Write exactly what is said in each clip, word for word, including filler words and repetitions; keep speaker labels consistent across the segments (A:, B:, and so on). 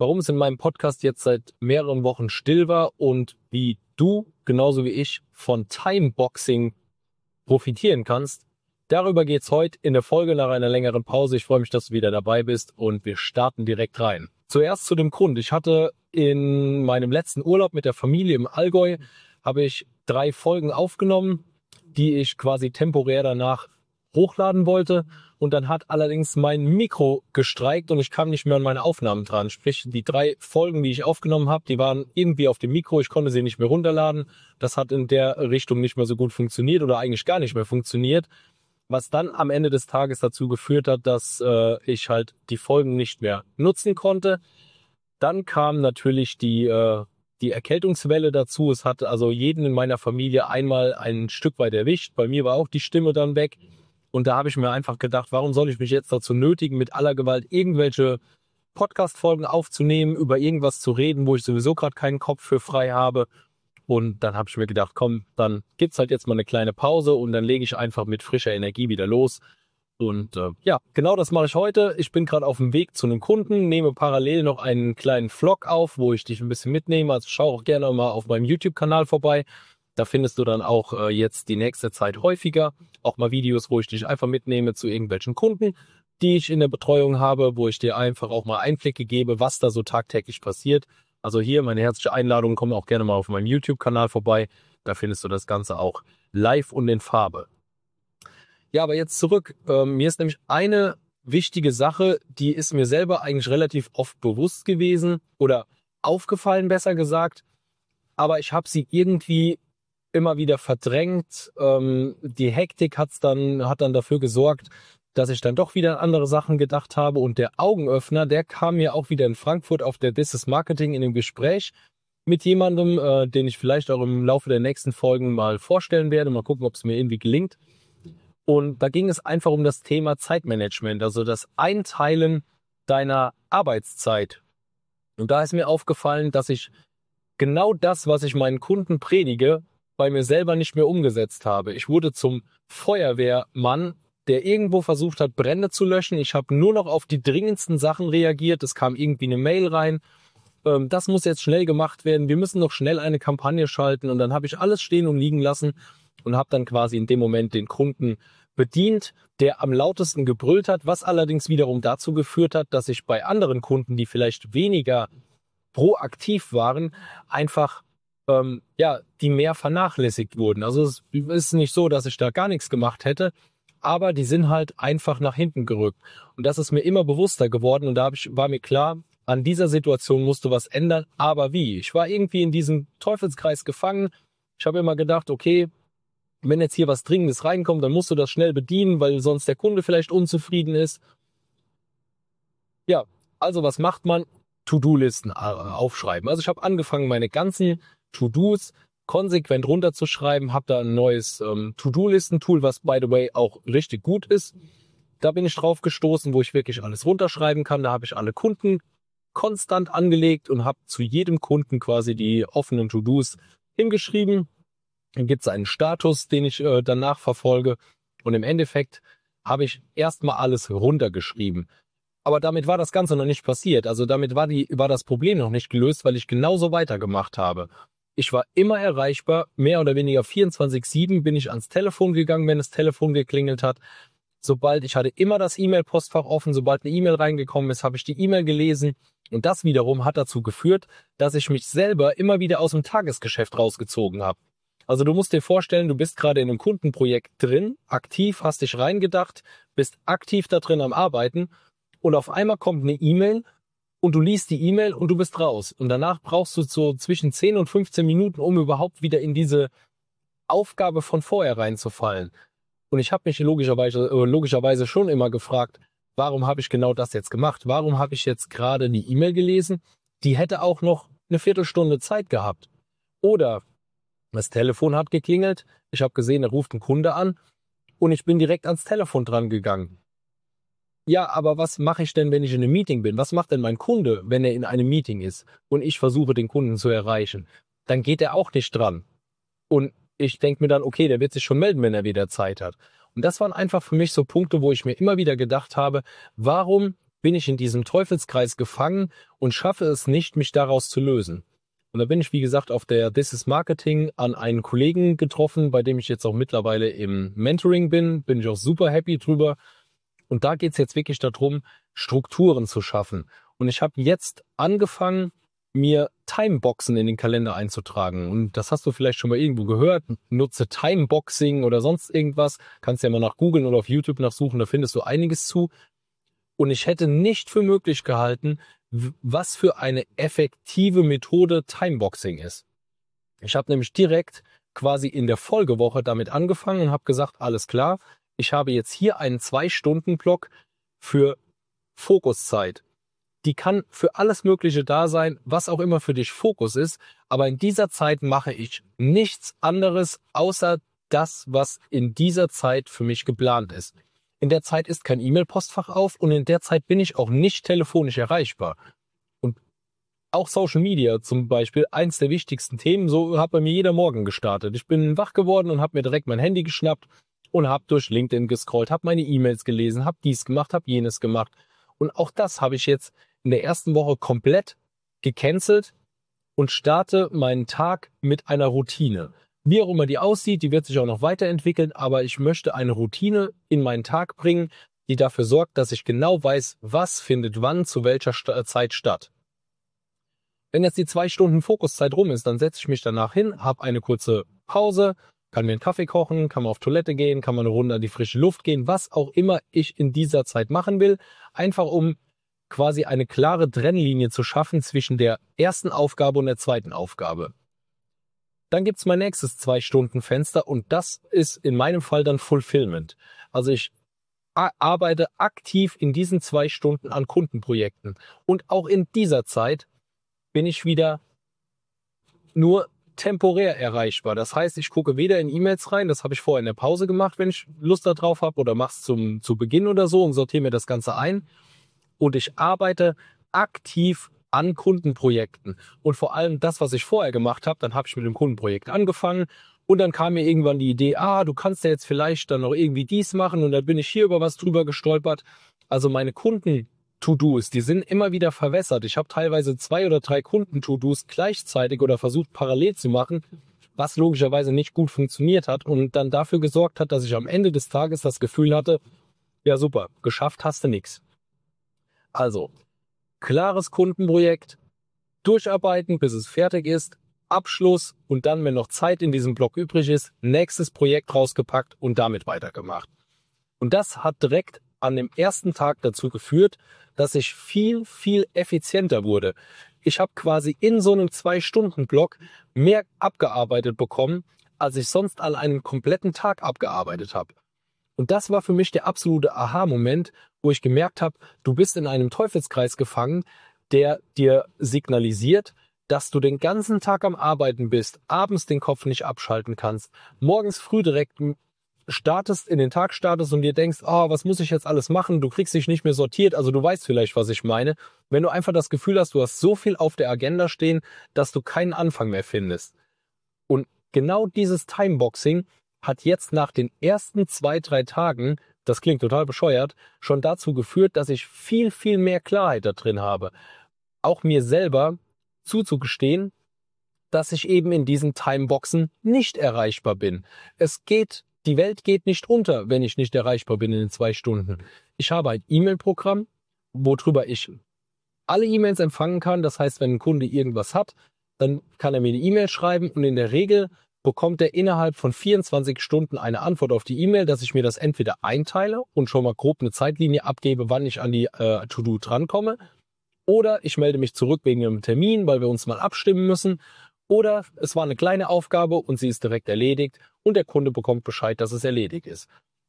A: warum es in meinem Podcast jetzt seit mehreren Wochen still war und wie du, genauso wie ich, von Timeboxing profitieren kannst. Darüber geht's heute in der Folge nach einer längeren Pause. Ich freue mich, dass du wieder dabei bist und wir starten direkt rein. Zuerst zu dem Grund. Ich hatte in meinem letzten Urlaub mit der Familie im Allgäu, habe ich drei Folgen aufgenommen, die ich quasi temporär danach hochladen wollte. Und dann hat allerdings mein Mikro gestreikt und ich kam nicht mehr an meine Aufnahmen dran. Sprich, die drei Folgen, die ich aufgenommen habe, die waren irgendwie auf dem Mikro. Ich konnte sie nicht mehr runterladen. Das hat in der Richtung nicht mehr so gut funktioniert oder eigentlich gar nicht mehr funktioniert. Was dann am Ende des Tages dazu geführt hat, dass äh, ich halt die Folgen nicht mehr nutzen konnte. Dann kam natürlich die, äh, die Erkältungswelle dazu. Es hat also jeden in meiner Familie einmal ein Stück weit erwischt. Bei mir war auch die Stimme dann weg. Und da habe ich mir einfach gedacht, warum soll ich mich jetzt dazu nötigen, mit aller Gewalt irgendwelche Podcast-Folgen aufzunehmen, über irgendwas zu reden, wo ich sowieso gerade keinen Kopf für frei habe. Und dann habe ich mir gedacht, komm, dann gibt's halt jetzt mal eine kleine Pause und dann lege ich einfach mit frischer Energie wieder los. Und äh, ja, genau das mache ich heute. Ich bin gerade auf dem Weg zu einem Kunden, nehme parallel noch einen kleinen Vlog auf, wo ich dich ein bisschen mitnehme. Also schau auch gerne mal auf meinem YouTube-Kanal vorbei. Da findest du dann auch äh, jetzt die nächste Zeit häufiger auch mal Videos, wo ich dich einfach mitnehme zu irgendwelchen Kunden, die ich in der Betreuung habe, wo ich dir einfach auch mal Einblicke gebe, was da so tagtäglich passiert. Also hier meine herzliche Einladung, komm auch gerne mal auf meinem YouTube-Kanal vorbei. Da findest du das Ganze auch live und in Farbe. Ja, aber jetzt zurück. Ähm, mir ist nämlich eine wichtige Sache, die ist mir selber eigentlich relativ oft bewusst gewesen oder aufgefallen, besser gesagt. Aber ich habe sie irgendwie immer wieder verdrängt. Ähm, die Hektik hat's dann, hat dann dafür gesorgt, dass ich dann doch wieder an andere Sachen gedacht habe. Und der Augenöffner, der kam mir auch wieder in Frankfurt auf der Business Marketing in einem Gespräch mit jemandem, äh, den ich vielleicht auch im Laufe der nächsten Folgen mal vorstellen werde. Mal gucken, ob es mir irgendwie gelingt. Und da ging es einfach um das Thema Zeitmanagement, also das Einteilen deiner Arbeitszeit. Und da ist mir aufgefallen, dass ich genau das, was ich meinen Kunden predige, bei mir selber nicht mehr umgesetzt habe. Ich wurde zum Feuerwehrmann, der irgendwo versucht hat, Brände zu löschen. Ich habe nur noch auf die dringendsten Sachen reagiert. Es kam irgendwie eine Mail rein. Ähm, das muss jetzt schnell gemacht werden. Wir müssen noch schnell eine Kampagne schalten. Und dann habe ich alles stehen und liegen lassen und habe dann quasi in dem Moment den Kunden bedient, der am lautesten gebrüllt hat, was allerdings wiederum dazu geführt hat, dass ich bei anderen Kunden, die vielleicht weniger proaktiv waren, einfach ähm, ja, die mehr vernachlässigt wurden. Also es ist nicht so, dass ich da gar nichts gemacht hätte, aber die sind halt einfach nach hinten gerückt. Und das ist mir immer bewusster geworden und da hab ich, war mir klar, an dieser Situation musste was ändern, aber wie? Ich war irgendwie in diesem Teufelskreis gefangen. Ich habe immer gedacht, okay, wenn jetzt hier was Dringendes reinkommt, dann musst du das schnell bedienen, weil sonst der Kunde vielleicht unzufrieden ist. Ja, also was macht man? To-Do-Listen aufschreiben. Also ich habe angefangen, meine ganzen To-Dos konsequent runterzuschreiben, habe da ein neues ähm, To-Do-Listen-Tool, was by the way auch richtig gut ist. Da bin ich drauf gestoßen, wo ich wirklich alles runterschreiben kann. Da habe ich alle Kunden konstant angelegt und habe zu jedem Kunden quasi die offenen To-Dos hingeschrieben. Dann gibt es einen Status, den ich äh, danach verfolge. Und im Endeffekt habe ich erstmal alles runtergeschrieben. Aber damit war das Ganze noch nicht passiert. Also damit war, die, war das Problem noch nicht gelöst, weil ich genauso weitergemacht habe. Ich war immer erreichbar, mehr oder weniger vierundzwanzig sieben bin ich ans Telefon gegangen, wenn das Telefon geklingelt hat. Sobald ich hatte immer das E-Mail-Postfach offen, sobald eine E-Mail reingekommen ist, habe ich die E-Mail gelesen. Und das wiederum hat dazu geführt, dass ich mich selber immer wieder aus dem Tagesgeschäft rausgezogen habe. Also du musst dir vorstellen, du bist gerade in einem Kundenprojekt drin, aktiv, hast dich reingedacht, bist aktiv da drin am Arbeiten und auf einmal kommt eine E-Mail und du liest die E-Mail und du bist raus. Und danach brauchst du so zwischen zehn und fünfzehn Minuten, um überhaupt wieder in diese Aufgabe von vorher reinzufallen. Und ich habe mich logischerweise, äh, logischerweise schon immer gefragt, warum habe ich genau das jetzt gemacht? Warum habe ich jetzt gerade die E-Mail gelesen? Die hätte auch noch eine Viertelstunde Zeit gehabt. Oder das Telefon hat geklingelt, ich habe gesehen, da ruft ein Kunde an und ich bin direkt ans Telefon dran gegangen. Ja, aber was mache ich denn, wenn ich in einem Meeting bin? Was macht denn mein Kunde, wenn er in einem Meeting ist und ich versuche, den Kunden zu erreichen? Dann geht er auch nicht dran. Und ich denke mir dann, okay, der wird sich schon melden, wenn er wieder Zeit hat. Und das waren einfach für mich so Punkte, wo ich mir immer wieder gedacht habe, warum bin ich in diesem Teufelskreis gefangen und schaffe es nicht, mich daraus zu lösen. Und da bin ich, wie gesagt, auf der This is Marketing an einen Kollegen getroffen, bei dem ich jetzt auch mittlerweile im Mentoring bin. Bin ich auch super happy drüber. Und da geht es jetzt wirklich darum, Strukturen zu schaffen. Und ich habe jetzt angefangen, mir Timeboxen in den Kalender einzutragen. Und das hast du vielleicht schon mal irgendwo gehört. Nutze Timeboxing oder sonst irgendwas. Kannst ja mal nach googeln oder auf YouTube nachsuchen, da findest du einiges zu. Und ich hätte nicht für möglich gehalten, was für eine effektive Methode Timeboxing ist. Ich habe nämlich direkt quasi in der Folgewoche damit angefangen und habe gesagt, alles klar, ich habe jetzt hier einen zwei-Stunden-Block für Fokuszeit. Die kann für alles Mögliche da sein, was auch immer für dich Fokus ist, aber in dieser Zeit mache ich nichts anderes, außer das, was in dieser Zeit für mich geplant ist. In der Zeit ist kein E-Mail-Postfach auf und in der Zeit bin ich auch nicht telefonisch erreichbar. Und auch Social Media zum Beispiel, eins der wichtigsten Themen, so hat bei mir jeder Morgen gestartet. Ich bin wach geworden und habe mir direkt mein Handy geschnappt und habe durch LinkedIn gescrollt, habe meine E-Mails gelesen, habe dies gemacht, habe jenes gemacht. Und auch das habe ich jetzt in der ersten Woche komplett gecancelt und starte meinen Tag mit einer Routine. Wie auch immer die aussieht, die wird sich auch noch weiterentwickeln, aber ich möchte eine Routine in meinen Tag bringen, die dafür sorgt, dass ich genau weiß, was findet wann zu welcher St- Zeit statt. Wenn jetzt die zwei Stunden Fokuszeit rum ist, dann setze ich mich danach hin, habe eine kurze Pause, kann mir einen Kaffee kochen, kann mal auf Toilette gehen, kann mal eine Runde an die frische Luft gehen, was auch immer ich in dieser Zeit machen will, einfach um quasi eine klare Trennlinie zu schaffen zwischen der ersten Aufgabe und der zweiten Aufgabe. Dann gibt's mein nächstes zwei-Stunden-Fenster und das ist in meinem Fall dann Fulfillment. Also ich arbeite aktiv in diesen zwei Stunden an Kundenprojekten und auch in dieser Zeit bin ich wieder nur temporär erreichbar. Das heißt, ich gucke weder in E-Mails rein, das habe ich vorher in der Pause gemacht, wenn ich Lust darauf habe, oder mache es zum zu Beginn oder so und sortiere mir das Ganze ein. Und ich arbeite aktiv an Kundenprojekten. Und vor allem das, was ich vorher gemacht habe, dann habe ich mit dem Kundenprojekt angefangen und dann kam mir irgendwann die Idee, ah, du kannst ja jetzt vielleicht dann noch irgendwie dies machen und dann bin ich hier über was drüber gestolpert. Also meine Kunden-To-Dos, die sind immer wieder verwässert. Ich habe teilweise zwei oder drei Kunden-To-Dos gleichzeitig oder versucht parallel zu machen, was logischerweise nicht gut funktioniert hat und dann dafür gesorgt hat, dass ich am Ende des Tages das Gefühl hatte, ja super, geschafft hast du nichts. Also, klares Kundenprojekt, durcharbeiten, bis es fertig ist, Abschluss und dann, wenn noch Zeit in diesem Block übrig ist, nächstes Projekt rausgepackt und damit weitergemacht. Und das hat direkt an dem ersten Tag dazu geführt, dass ich viel, viel effizienter wurde. Ich habe quasi in so einem zwei-Stunden-Block mehr abgearbeitet bekommen, als ich sonst an einem kompletten Tag abgearbeitet habe. Und das war für mich der absolute Aha-Moment, wo ich gemerkt habe, du bist in einem Teufelskreis gefangen, der dir signalisiert, dass du den ganzen Tag am Arbeiten bist, abends den Kopf nicht abschalten kannst, morgens früh direkt startest, in den Tag startest und dir denkst, oh, was muss ich jetzt alles machen? Du kriegst dich nicht mehr sortiert, also du weißt vielleicht, was ich meine. Wenn du einfach das Gefühl hast, du hast so viel auf der Agenda stehen, dass du keinen Anfang mehr findest. Und genau dieses Timeboxing hat jetzt nach den ersten zwei, drei Tagen, das klingt total bescheuert, schon dazu geführt, dass ich viel, viel mehr Klarheit da drin habe. Auch mir selber zuzugestehen, dass ich eben in diesen Timeboxen nicht erreichbar bin. Es geht, die Welt geht nicht unter, wenn ich nicht erreichbar bin in den zwei Stunden. Ich habe ein E-Mail-Programm, worüber ich alle E-Mails empfangen kann. Das heißt, wenn ein Kunde irgendwas hat, dann kann er mir eine E-Mail schreiben und in der Regel bekommt er innerhalb von vierundzwanzig Stunden eine Antwort auf die E-Mail, dass ich mir das entweder einteile und schon mal grob eine Zeitlinie abgebe, wann ich an die äh, To-Do drankomme, oder ich melde mich zurück wegen einem Termin, weil wir uns mal abstimmen müssen, oder es war eine kleine Aufgabe und sie ist direkt erledigt und der Kunde bekommt Bescheid, dass es erledigt ist.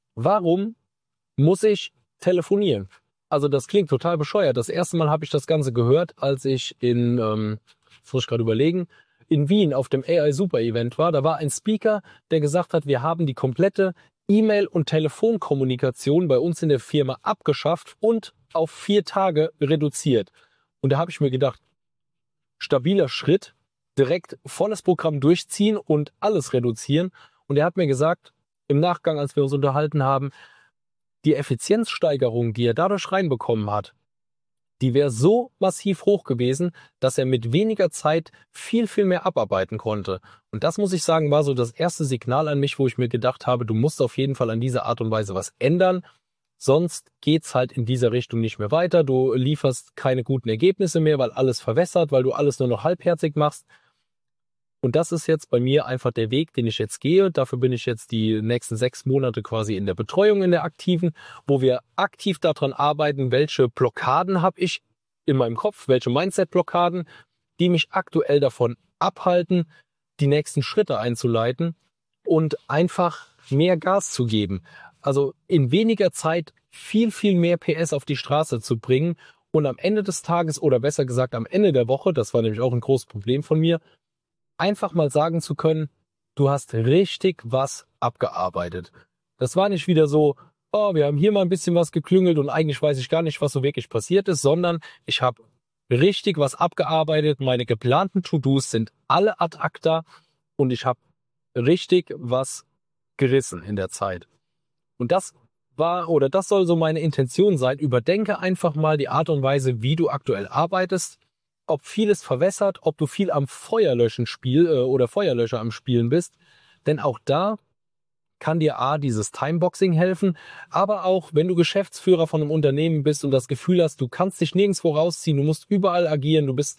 A: Warum muss ich telefonieren? Also das klingt total bescheuert. Das erste Mal habe ich das Ganze gehört, als ich in, ähm, das muss ich gerade überlegen, in Wien auf dem A I Super Event war. Da war ein Speaker, der gesagt hat, wir haben die komplette E-Mail- und Telefonkommunikation bei uns in der Firma abgeschafft und auf vier Tage reduziert. Und da habe ich mir gedacht, stabiler Schritt, direkt volles Programm durchziehen und alles reduzieren. Und er hat mir gesagt, im Nachgang, als wir uns unterhalten haben, die Effizienzsteigerung, die er dadurch reinbekommen hat, die wäre so massiv hoch gewesen, dass er mit weniger Zeit viel, viel mehr abarbeiten konnte. Und das, muss ich sagen, war so das erste Signal an mich, wo ich mir gedacht habe, du musst auf jeden Fall an dieser Art und Weise was ändern. Sonst geht's halt in dieser Richtung nicht mehr weiter. Du lieferst keine guten Ergebnisse mehr, weil alles verwässert, weil du alles nur noch halbherzig machst. Und das ist jetzt bei mir einfach der Weg, den ich jetzt gehe. Dafür bin ich jetzt die nächsten sechs Monate quasi in der Betreuung, in der aktiven, wo wir aktiv daran arbeiten, welche Blockaden habe ich in meinem Kopf, welche Mindset-Blockaden, die mich aktuell davon abhalten, die nächsten Schritte einzuleiten und einfach mehr Gas zu geben. Also in weniger Zeit viel, viel mehr P S auf die Straße zu bringen und am Ende des Tages oder besser gesagt am Ende der Woche, das war nämlich auch ein großes Problem von mir, einfach mal sagen zu können, du hast richtig was abgearbeitet. Das war nicht wieder so, oh, wir haben hier mal ein bisschen was geklüngelt und eigentlich weiß ich gar nicht, was so wirklich passiert ist, sondern ich habe richtig was abgearbeitet. Meine geplanten To-Dos sind alle ad acta und ich habe richtig was gerissen in der Zeit. Und das war oder das soll so meine Intention sein. Überdenke einfach mal die Art und Weise, wie du aktuell arbeitest, ob vieles verwässert, ob du viel am Feuerlöschen spiel äh, oder Feuerlöscher am Spielen bist. Denn auch da kann dir A, dieses Timeboxing helfen, aber auch, wenn du Geschäftsführer von einem Unternehmen bist und das Gefühl hast, du kannst dich nirgendwo rausziehen, du musst überall agieren, du bist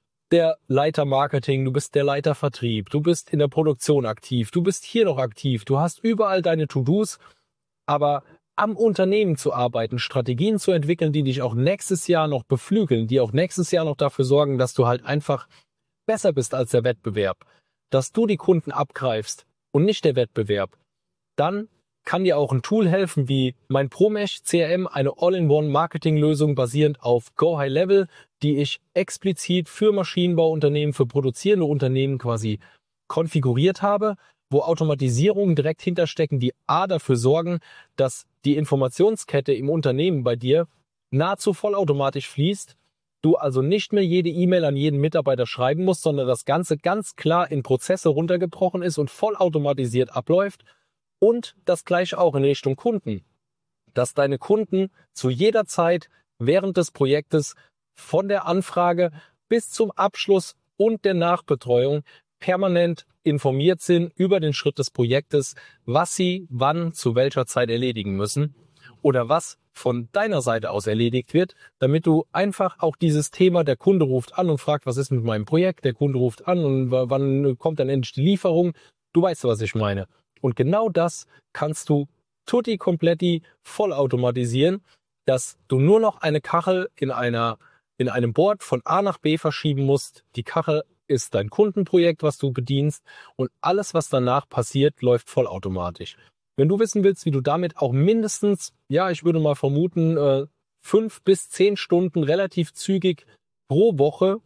A: der Leiter Marketing, du bist der Leiter Vertrieb, du bist in der Produktion aktiv, du bist hier noch aktiv, du hast überall deine To-Dos, aber am Unternehmen zu arbeiten, Strategien zu entwickeln, die dich auch nächstes Jahr noch beflügeln, die auch nächstes Jahr noch dafür sorgen, dass du halt einfach besser bist als der Wettbewerb, dass du die Kunden abgreifst und nicht der Wettbewerb, dann kann dir auch ein Tool helfen wie mein ProMesh C R M, eine All-in-One-Marketing-Lösung basierend auf Go High Level, die ich explizit für Maschinenbauunternehmen, für produzierende Unternehmen quasi konfiguriert habe, wo Automatisierungen direkt hinterstecken, die A dafür sorgen, dass die Informationskette im Unternehmen bei dir nahezu vollautomatisch fließt, du also nicht mehr jede E-Mail an jeden Mitarbeiter schreiben musst, sondern das Ganze ganz klar in Prozesse runtergebrochen ist und vollautomatisiert abläuft. Und das gleiche auch in Richtung Kunden, dass deine Kunden zu jeder Zeit während des Projektes von der Anfrage bis zum Abschluss und der Nachbetreuung permanent informiert sind über den Schritt des Projektes, was sie wann zu welcher Zeit erledigen müssen oder was von deiner Seite aus erledigt wird, damit du einfach auch dieses Thema, der Kunde ruft an und fragt, was ist mit meinem Projekt, der Kunde ruft an und wann kommt dann endlich die Lieferung, du weißt, was ich meine. Und genau das kannst du tutti completi vollautomatisieren, dass du nur noch eine Kachel in einer in einem Board von A nach B verschieben musst. Die Kachel ist dein Kundenprojekt, was du bedienst und alles, was danach passiert, läuft vollautomatisch. Wenn du wissen willst, wie du damit auch mindestens, ja, ich würde mal vermuten, äh, fünf bis zehn Stunden relativ zügig pro Woche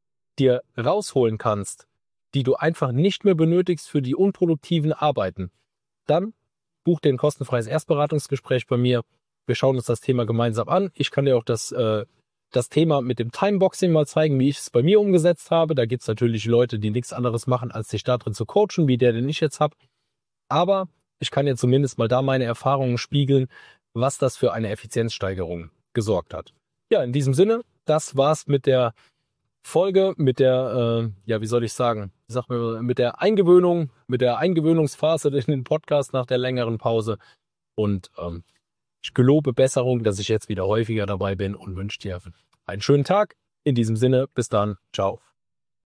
A: dir rausholen kannst, die du einfach nicht mehr benötigst für die unproduktiven Arbeiten, dann buch dir ein kostenfreies Erstberatungsgespräch bei mir. Wir schauen uns das Thema gemeinsam an. Ich kann dir auch das, äh, das Thema mit dem Timeboxing mal zeigen, wie ich es bei mir umgesetzt habe. Da gibt es natürlich Leute, die nichts anderes machen, als sich da drin zu coachen, wie der, den ich jetzt habe. Aber ich kann dir zumindest mal da meine Erfahrungen spiegeln, was das für eine Effizienzsteigerung gesorgt hat. Ja, in diesem Sinne, das war's mit der Folge, mit der, äh, ja, wie soll ich sagen, sag mir, mit der Eingewöhnung, mit der Eingewöhnungsphase in den Podcast nach der längeren Pause. Und ähm, ich gelobe Besserung, dass ich jetzt wieder häufiger dabei bin und wünsche dir einen schönen Tag. In diesem Sinne, bis dann, ciao.